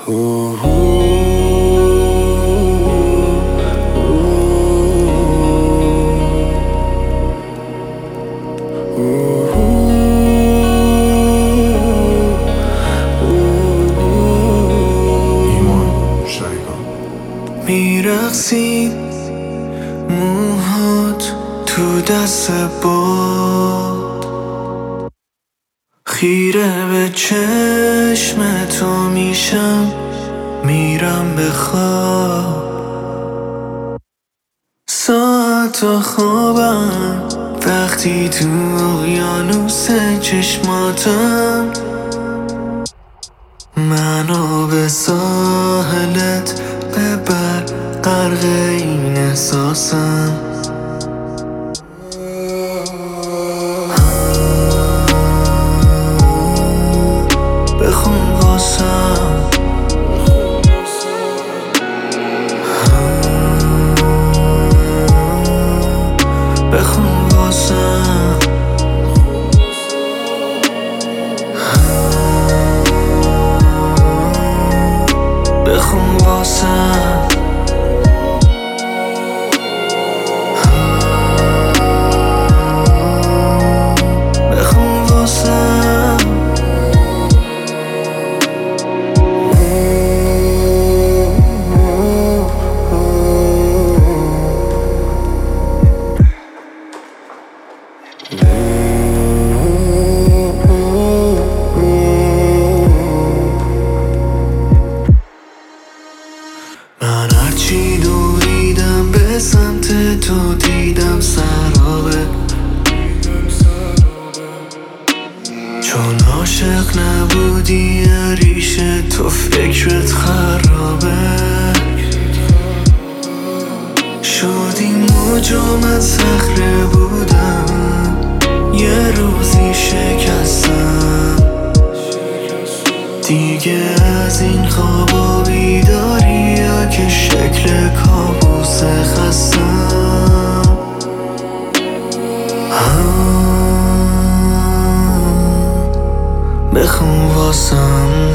میرقصی موهات تو دست باد، خیره به چشم تو میشم، میرم به خواب. ساعت خوابم وقتی تو اقیانوس چشماتم، منو به ساحلت ببر، غرق این احساسم. بخون واسم، بخون واسم، بخون واسم. من هرچی دویدم به سمت تو دیدم سرابه، چون عاشق نبودی ریشه تو فکرت خرابه. شدی موج و من صخره بودم، یه روزی شکستم. دیگه از این خواب و بیداری ها که شکل کابوس خستم. بخون واسم،